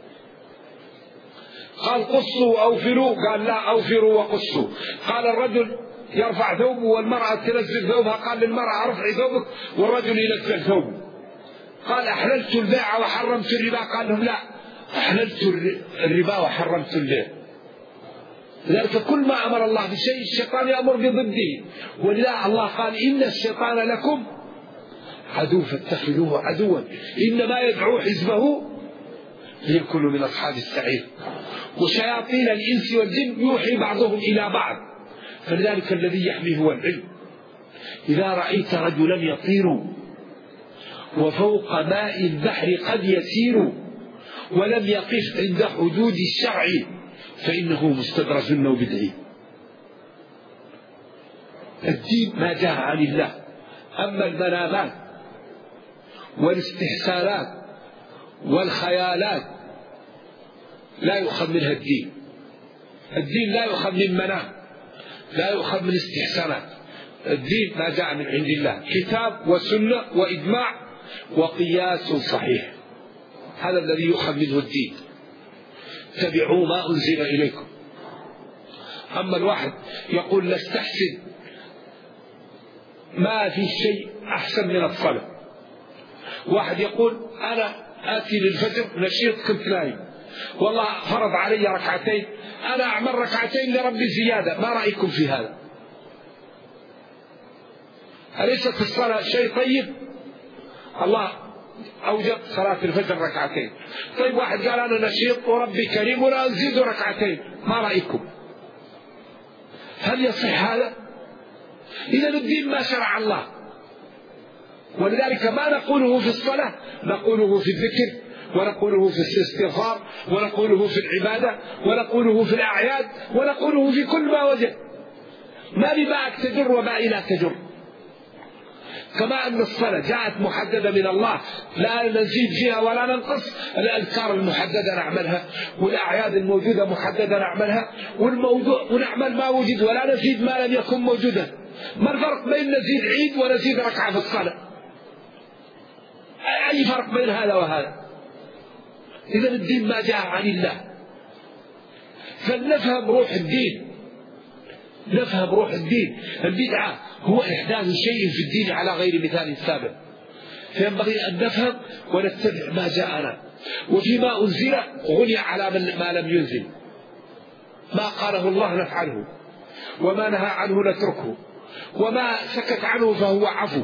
قال: قصوا وأوفروا، قال: لا، أوفروا وقصوا. قال: الرجل يرفع ثوبه والمرأة تنزل ثوبها، قال للمرأة: ارفعي ثوبك، والرجل ينزل ثوبه. قال: أحللت البيع وحرمت الربا. قال لهم: لا، أحللت الربا وحرمت البيع. لذلك كل ما أمر الله بشيء الشيطان يأمر بضده. ولذا الله قال: إن الشيطان لكم عدو فاتخذوه عدوا إنما يدعو حزبه ليكونوا من أصحاب السعير. وشياطين الإنس والجن يوحي بعضهم إلى بعض. فلذلك الذي يحميه هو العلم. إذا رأيت رجلا يطير وفوق ماء البحر قد يسير ولم يقف عند حدود الشرع فإنه مستدرج وبدعي. الدين ما جاء عن الله. أما المنامات والاستحسانات والخيالات لا يؤخذ منها الدين. الدين لا يؤخذ من منام، لا يؤخذ من استحسانات. الدين ما جاء من عند الله، كتاب وسنة وإجماع وقياس صحيح. هذا الذي يؤخذ منه الدين. اتبعوا ما أنزل إليكم. أما الواحد يقول: نستحسن، ما في شيء أحسن من الصلاة. واحد يقول: أنا آتي للفجر نشيط، كنت نايم، والله فرض علي ركعتين، أنا أعمل ركعتين لربي زيادة، ما رأيكم في هذا؟ أليست الصلاة شيء طيب؟ الله أوجب صلاة الفجر ركعتين. طيب واحد قال: أنا نشيط وربي كريم ولا أزيد ركعتين، ما رأيكم؟ هل يصح هذا؟ إذا الدين ما شرع الله. ولذلك ما نقوله في الصلاة نقوله في الذكر، ونقوله في الاستغفار، ونقوله في العبادة، ونقوله في الأعياد، ونقوله في كل ما وجد. ما بباءك تجر وباء لا تجر. كما أن الصلاة جاءت محددة من الله، لا نزيد فيها ولا ننقص. الأذكار المحددة نعملها، والأعياد الموجودة محددة نعملها، ونعمل ما وجد ولا نزيد ما لم يكن موجودا. ما الفرق بين نزيد عيد ونزيد ركعة في الصلاة؟ أي فرق بين هذا وهذا؟ إذا الدين ما جاء عن الله. فلنفهم روح الدين، نفهم روح الدين. البدعة هو إحداث شيء في الدين على غير مثال سابق. فينبغي أن نفهم ونتبع ما جاءنا. وفيما أنزل غني على ما لم ينزل. ما قاله الله نفعله، وما نهى عنه نتركه، وما سكت عنه فهو عفو.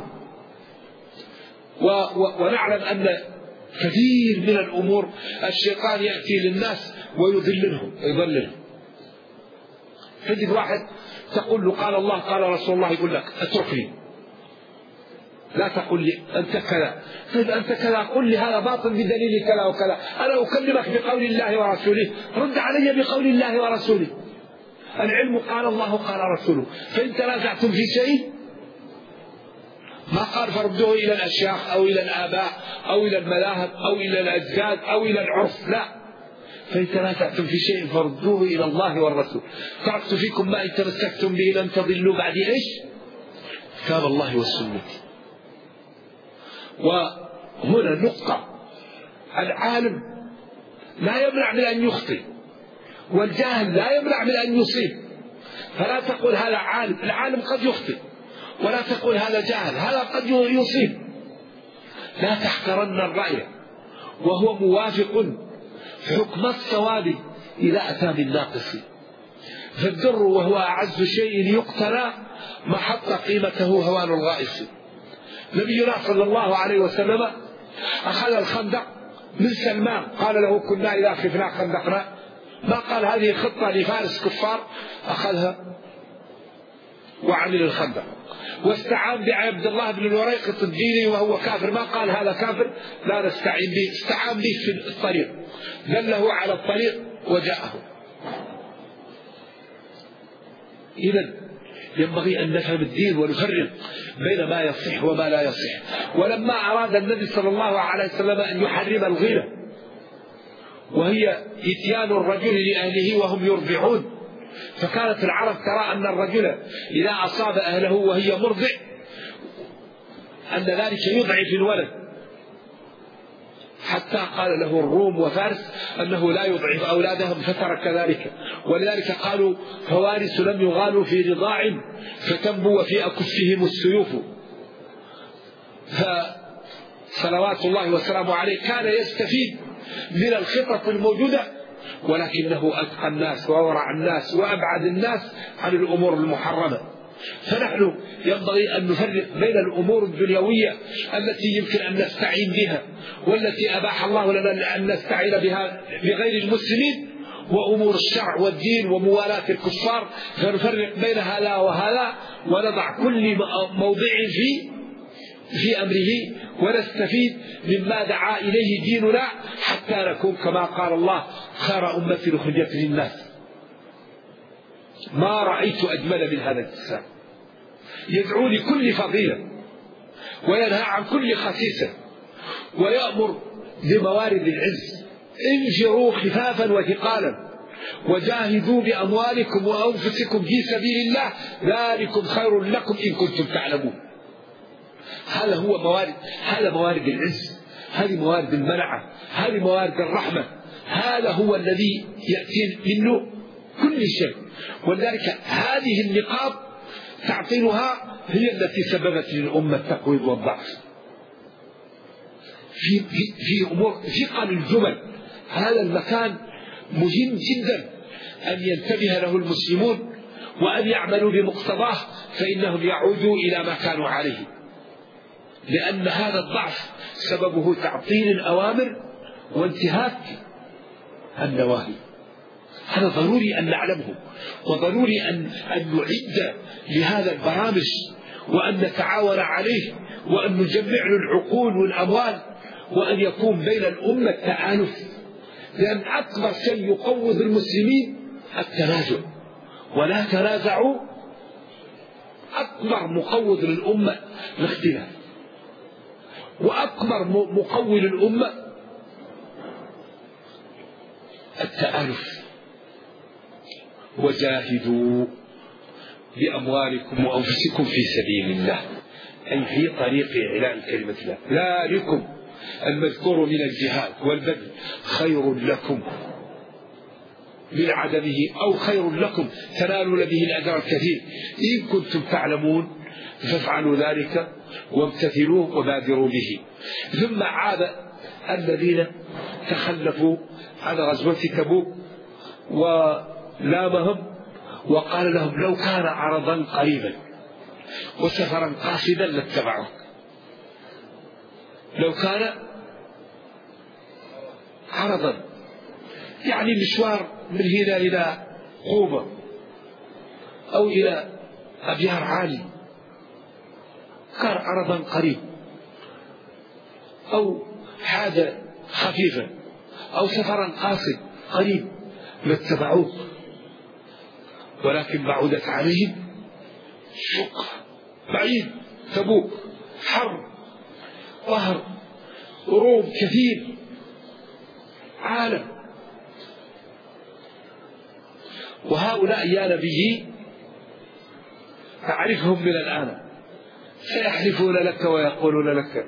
ونعلم أن كثير من الأمور الشيطان يأتي للناس ويضللهم. تجد واحد تقول له: قال الله قال رسول الله، يقول لك: اتركني، لا تقول لي أنت كذا. طيب أنت كذا، قل لي هذا باطل بدليل كذا وكذا. أنا أكلمك بقول الله ورسوله، رد علي بقول الله ورسوله. العلم قال الله قال رسوله. فإن تنازعتم في شيء ما قال فردوه إلى الأشياخ أو إلى الآباء أو إلى المذاهب أو إلى الأجداد أو إلى العرف، لا، فإن تنازعتم في شيء فردوه إلى الله والرسول. تركت فيكم ما إن تمسكتم به لن تضلوا بعد إيش؟ كتاب الله والسنة. وهنا نقطة: العالم لا يمنع من أن يخطئ، والجاهل لا يمنع من أن يصيب. فلا تقول هذا عالم، العالم قد يخطئ، ولا تقول هذا جاهل، هذا قد يصيب. لا تحقرن الرأي وهو موافق حكم الصواب إلى أتام الناقص، فالدر وهو أعز شيء يقتنى ما حط قيمته هوان الغائص. نبينا صلى الله عليه وسلم أخذ الخندق من سلمان، قال له: كنا إذا خفنا خندقنا. ما قال هذه خطة لفارس كفار، أخذها وعمل الخندق. واستعان بعبد الله بن الوريق الديني وهو كافر، ما قال هذا كافر لا نستعين به، استعان به في الطريق، دله على الطريق وجاءه. إذن ينبغي أن نفهم الدين ونفرق بين ما يصح وما لا يصح. ولما أراد النبي صلى الله عليه وسلم أن يحرم الغيلة، وهي إتيان الرجل لأهله وهم يرضعون، فكانت العرب ترى أن الرجل إذا أصاب أهله وهي مرضع أن ذلك يضعف الولد، حتى قال له الروم وفارس أنه لا يضعف أولادهم فترك ذلك. ولذلك قالوا: فوارس لم يغالوا في رضاع فتنبو في أكفهم السيوف. فصلوات الله وسلامه عليه كان يستفيد من الخطط الموجودة، ولكنه أتقى الناس وورع الناس وأبعد الناس عن الأمور المحرمة. فنحن ينبغي أن نفرق بين الأمور الدنيوية التي يمكن أن نستعين بها والتي أباح الله لنا أن نستعين بها بغير المسلمين، وأمور الشرع والدين وموالاة الكفار، فنفرق بين هذا وهذا ونضع كل موضع في أمره ونستفيد مما دعا إليه ديننا، حتى نكون كما قال الله: خير أمة أخرجت للناس. ما رأيت أجمل من هذا الإنسان، يدعو لكل فضيلة وينهى عن كل خسيسة ويأمر بموارد العز: انفروا خفافا وثقالا وجاهدوا بأموالكم وأنفسكم في سبيل الله ذلكم خير لكم إن كنتم تعلمون. هذا هو هذا موارد العز، هذه موارد المنعة، هذه موارد الرحمة، هذا هو الذي يأتي منه كل شيء. ولذلك هذه النقاط تعطينها هي التي سببت للأمة التقويض والضعف في أمور ثقل الجمل. هذا المكان مهم جدا أن ينتبه له المسلمون وأن يعملوا بمقتضاه، فإنهم يعودوا إلى ما كانوا عليه، لأن هذا الضعف سببه تعطيل الأوامر وانتهاك النواهي. هذا ضروري أن نعلمه، وضروري أن نعد لهذا البرامج وأن نتعاون عليه وأن نجمع له العقول والأموال، وأن يكون بين الأمة التآلف، لأن أكبر شيء يقوض المسلمين التنازع، ولا تنازعوا. أكبر مقوض للأمة الاختلاف، وأكبر مقوي للأمة التآلف. وجاهدوا بأموالكم وأنفسكم في سبيل الله، أي في طريق إعلاء كلمة الله. ذلكم المذكور من الجهاد والبذل خير لكم من عدمه، أو خير لكم تنالون به الأجر الكثير إن كنتم تعلمون، فافعلوا ذلك وامتثلوه وبادروا به. ثم عاد الذين تخلفوا عن غزوة تبوك ولامهم وقال لهم: لو كان عرضا قريبا وسفرا قاصدا لاتبعوك. لو كان عرضا يعني مشوار من هنا إلى قوبة أو إلى أبيار عالي، كان عرضا قريب أو حاجة خفيفة أو سفرا قاصد قريب لاتبعوك، ولكن بعدت عليهم شقة بعيد تبوك حرب، قهر، حروب كثير، عالم. وهؤلاء يا نبي تعرفهم من الآن، سيحلفون لك ويقولون لك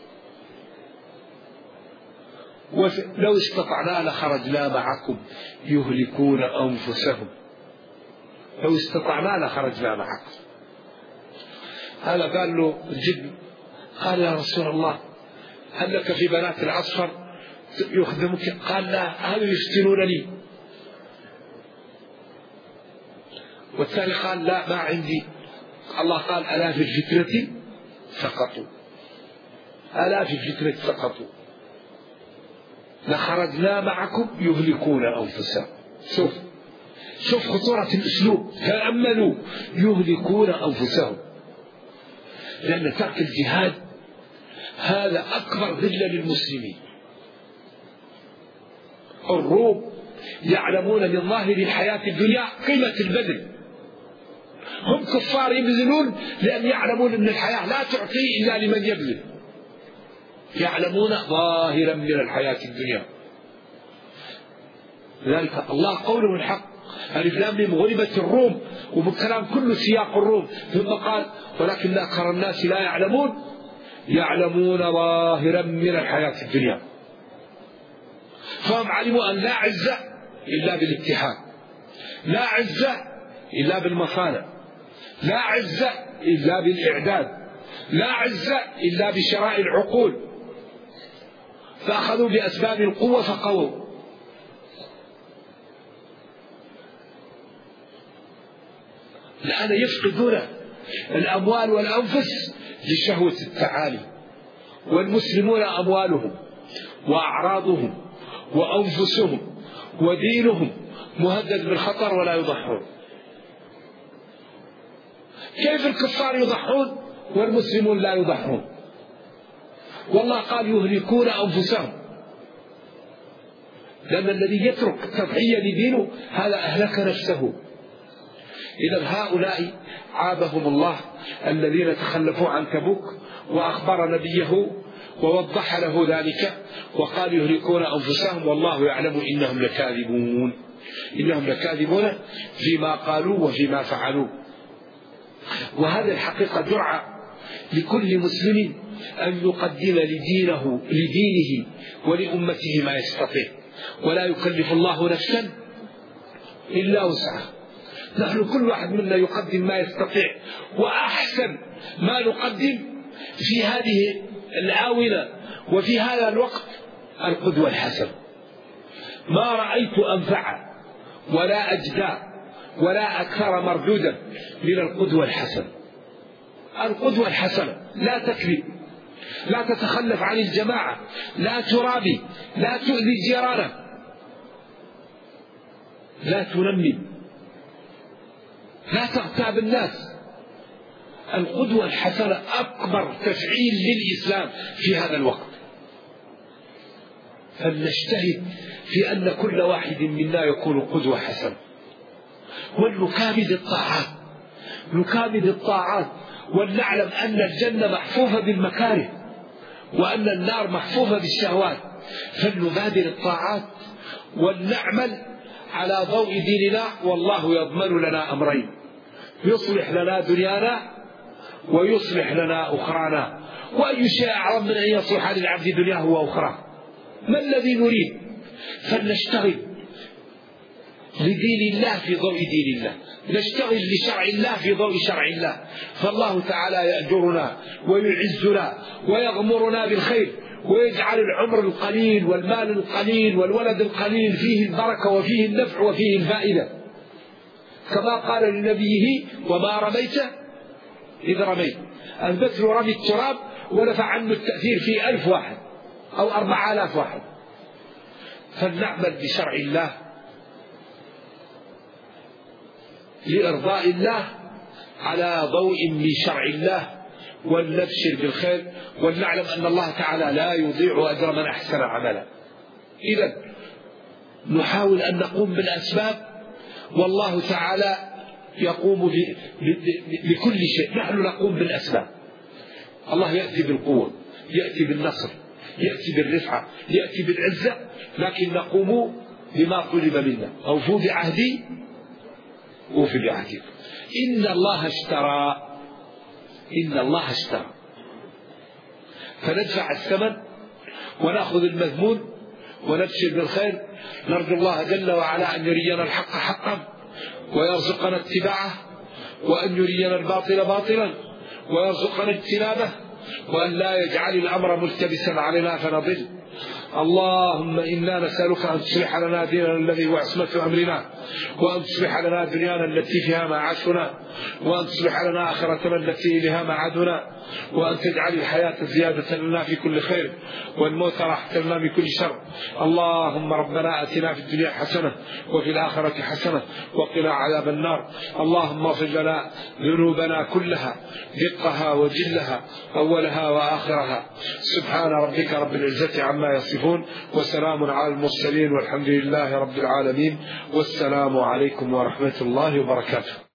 لو استطعنا لخرجنا معكم يهلكون أنفسهم، لو استطعنا لخرجنا معكم. هذا قال له الجد، قال يا رسول الله هل لك في بنات العصفر يخدمك؟ قال لا، هذا يفتنونني. والثاني قال لا، ما عندي. الله قال ألا في الفتنة سقطوا، ألا في الفتنة سقطوا لخرجنا معكم يهلكون أنفسهم. شوف خطورة الأسلوب، تأملوا، يهلكون أنفسهم. لأن ترك الجهاد هذا أكبر ذلة للمسلمين. الروم يعلمون من ظاهر الحياة الدنيا قيمة البذل، هم كفار يبذلون لأن يعلمون أن الحياة لا تعطي إلا لمن يبذل، يعلمون ظاهرا من الحياة الدنيا. لذلك الله قوله الحق، ألف لام ميم غلبت الروم، وبالكلام كله سياق الروم، ثم قال ولكن أكثر الناس لا يعلمون، يعلمون ظاهرا من الحياة الدنيا. فهم علموا أن لا عزة إلا بالاتحاد، لا عزة إلا بالمصانع، لا عزة إلا بالإعداد، لا عزة إلا بشراء العقول، فأخذوا بأسباب القوة فقووا. الآن يفقدون الأموال والأنفس لشهوة التعالي، والمسلمون أموالهم وأعراضهم وأنفسهم ودينهم مهدد بالخطر ولا يضحون. كيف الكفار يضحون والمسلمون لا يضحون؟ والله قال يهلكون أنفسهم، لأن الذي يترك التضحية لدينه هذا أهلك نفسه. إذا هؤلاء عابهم الله الذين تخلفوا عن تبوك، وأخبر نبيه ووضح له ذلك وقال يهلكون أنفسهم والله يعلم إنهم لكاذبون، إنهم لكاذبون فيما قالوا وفيما فعلوا. وهذا الحقيقة جرعة لكل مسلم أن يقدم لدينه ولأمته ما يستطيع، ولا يكلف الله نفسا إلا وسعها. نحن كل واحد منا يقدم ما يستطيع، وأحسن ما نقدم في هذه الآونة وفي هذا الوقت القدوة الحسنة. ما رأيت أنفع ولا أجدى ولا أكثر مردودا من القدوة الحسنة. القدوة الحسنة لا تكذب، لا تتخلف عن الجماعة، لا ترابي، لا تؤذي جيرانك، لا تنمم، لا تغتاب الناس. القدوة الحسنة أكبر تفعيل للإسلام في هذا الوقت. فلنجتهد في أن كل واحد منا يكون قدوة حسنة، ولنكابد الطاعات، نكابد الطاعات، ولنعلم أن الجنة محفوفة بالمكاره وأن النار محفوفة بالشهوات. فلنبادر الطاعات ولنعمل على ضوء ديننا، والله يضمن لنا أمرين: يصلح لنا دنيانا ويصلح لنا أخرانا. وأي شيء أعظم من أن يصلح للعبد دنياه وأخراه؟ ما الذي نريد؟ فلنشتغل لدين الله في ضوء دين الله، نشتغل لشرع الله في ضوء شرع الله، فالله تعالى يأجرنا ويعزنا ويغمرنا بالخير، ويجعل العمر القليل والمال القليل والولد القليل فيه البركة وفيه النفع وفيه الفائدة، كما قال لنبيه: وما رميت إذ رميت. البذل رمي التراب ونفع عنه التأثير في 1000 واحد أو 4000 واحد. فلنعمل بشرع الله لإرضاء الله على ضوء من شرع الله، ولنبشر بالخير، ولنعلم أن الله تعالى لا يضيع أجر من أحسن عملا. إذن نحاول أن نقوم بالأسباب، والله تعالى يقوم بكل شيء، نحن نقوم بالأسباب. الله يأتي بالقوة، يأتي بالنصر، يأتي بالرفعة، يأتي بالعزة، لكن نقوم بما طلب منا. أوفوا بعهدي أوفي بعهدكم. إن الله اشترى، فندفع الثمن ونأخذ المذمون ونبشر بالخير. نرجو الله جل وعلا أن يرينا الحق حقا ويرزقنا اتباعه، وأن يرينا الباطل باطلا ويرزقنا اجتنابه، وأن لا يجعل الأمر ملتبسا علينا فنضل. اللهم إنا نسألك أن تصلح لنا ديننا الذي هو عصمة أمرنا، وأن تصلح لنا دنيانا التي فيها معاشنا، وأن تصلح لنا آخرتنا التي بها معادنا، وأن تجعل الحياة زيادة لنا في كل خير والموت راحة لنا من كل شر. اللهم ربنا آتنا في الدنيا حسنة وفي الآخرة حسنة وقنا عذاب النار. اللهم اغفر لنا ذنوبنا كلها دقها وجلها أولها وآخرها. سبحان ربك رب العزة عما يصفون، وسلام على المرسلين، والحمد لله رب العالمين، والسلام عليكم ورحمة الله وبركاته.